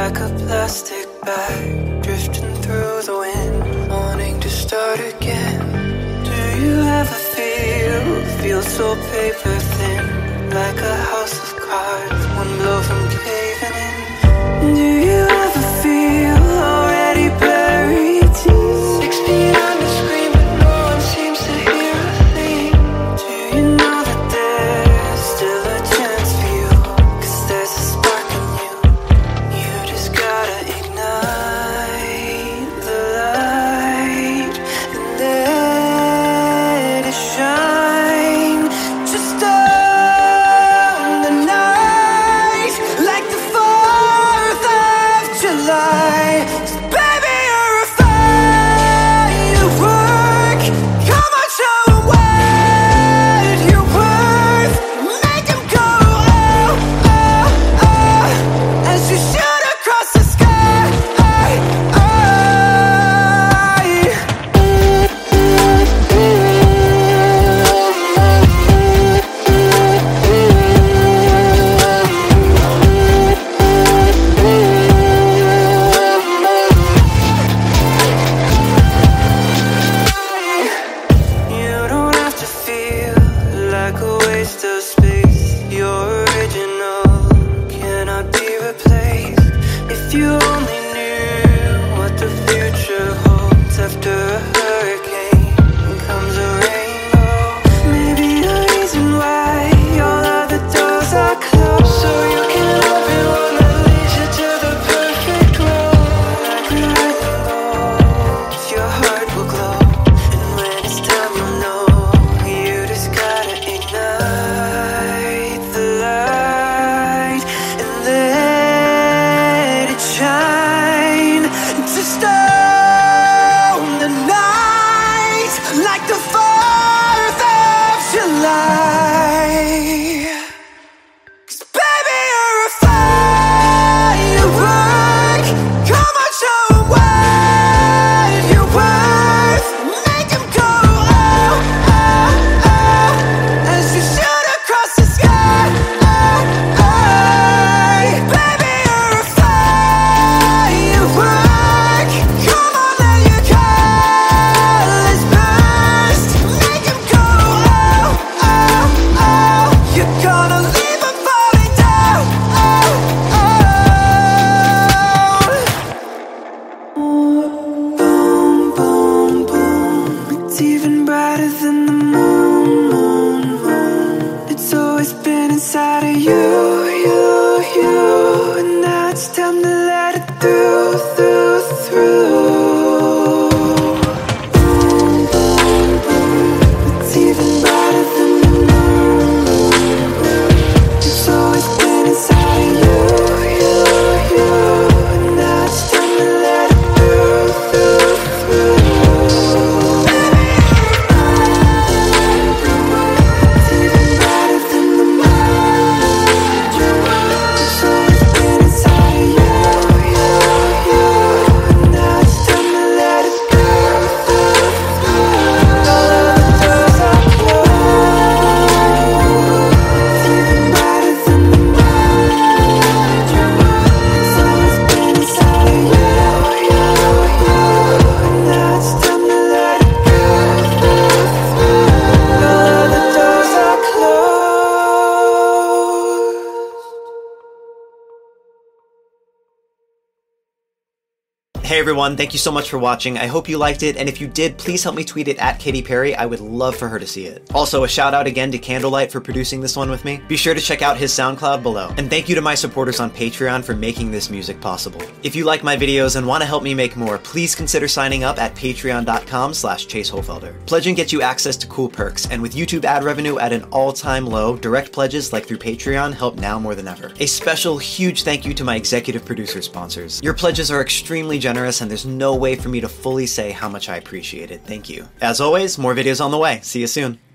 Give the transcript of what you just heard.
like a plastic bag, drifting through the wind, wanting to start again. Do you ever feel so paper thin, like a house of cards, one blow from caving in? Do you ever feel already buried deep, 6 feet under screen, but no one seems to hear a thing? Do you know that there's still a chance for you, 'cause there's a spark in you. You just gotta ignite the light and let it shine. Just on the night, like the 4th of July. 'Cause baby, you're a firework. Come on, show 'em what you're worth. Make 'em go, oh, oh, oh, as you shoot across the sky. You don't have to feel like a waste of space. You're original, cannot be replaced. If you only knew what the future holds. After a hurricane comes a rainbow. Maybe the reason why all of the doors are closed, so you can open one that leads you to the perfect road. Like a lightning bolt, your heart will glow, and when it's time you'll know. You just gotta ignite the light and let it shine. Just on the night, like the 4th of July. 'Cause baby, you're a firework. Come on, show 'em what you're worth. Make 'em go, oh, oh, oh, as you shoot across the sky. Baby, you're a firework. Come on, let your colors burst. Make 'em go, oh, oh, oh. You're gonna leave 'em falling down, oh, oh. Boom, boom, boom. It's even brighter than the moon, moon, moon. It's always been inside of you, you, you. And now it's time to let it through, through, through. Boom, boom, boom. It's even brighter than the moon, moon, moon. It's always been inside of you, you, you. And now it's time to let it through, through, through. It's even brighter than the moon. It's always been inside of you, you, you. And now it's time to let it through, through, through. All of the doors are closed. It's even brighter than the moon. It's always been inside of you, you, you. And now it's time to let it through, through, through. All of the doors are closed. Hey everyone, thank you so much for watching. I hope you liked it, and if you did, please help me tweet it at Katy Perry. I would love for her to see it. Also, a shout out again to Candlelight for producing this one with me. Be sure to check out his SoundCloud below. And thank you to my supporters on Patreon for making this music possible. If you like my videos and want to help me make more, please consider signing up at patreon.com/ChaseHofelder. Pledging gets you access to cool perks, and with YouTube ad revenue at an all-time low, direct pledges like through Patreon help now more than ever. A special, huge thank you to my executive producer sponsors. Your pledges are extremely generous, and there's no way for me to fully say how much I appreciate it. Thank you. As always, more videos on the way. See you soon.